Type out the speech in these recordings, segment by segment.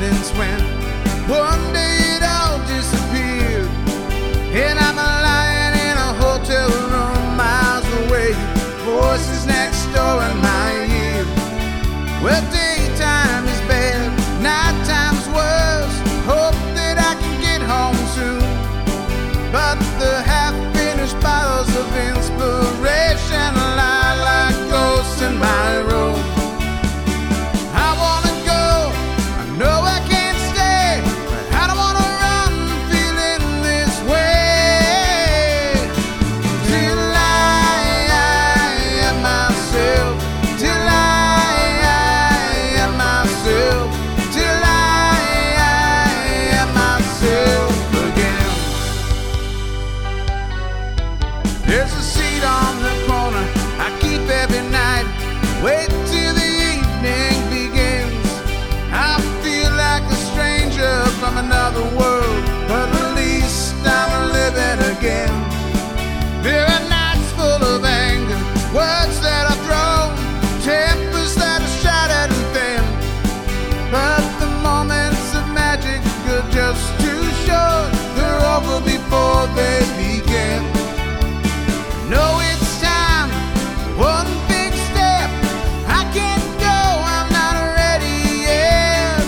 confidence when one day it all disappeared, and I'm lying in a hotel room miles away, voices next door in my ear. Well, daytime is bad, nighttime's worse. Hope that I can get home soon, but the half-finished bottles of inspiration lie like ghosts in my room. I wanna go, I know I can't stay, but I don't wanna run feeling this way. Till I am myself, till I am myself, till I am myself again. There's a seat on the corner I keep every night, wait till the evening begins. I feel like a stranger from another world, but at least I'm living again. There are nights full of anger, words that are thrown, tempers that are shattered and thin, but the moments of magic are just too short. They're over before they begin. No, it's time, one big step. I can't go, I'm not ready yet.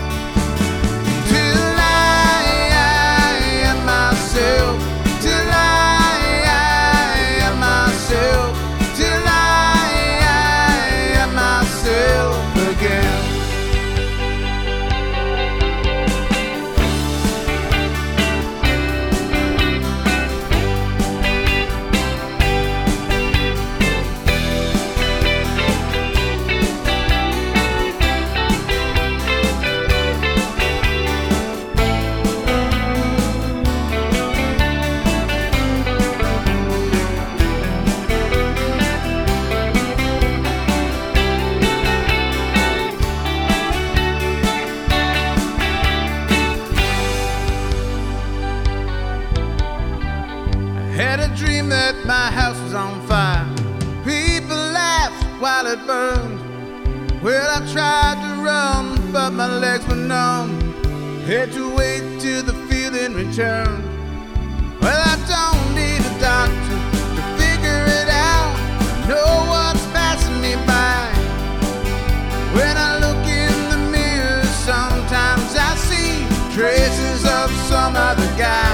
Till I am myself, till I am myself, till I am myself again. Had a dream that my house was on fire. People laughed while it burned. Well, I tried to run, but my legs were numb. Had to wait till the feeling returned. Well, I don't need a doctor to figure it out. I know what's passing me by. When I look in the mirror, sometimes I see traces of some other guy.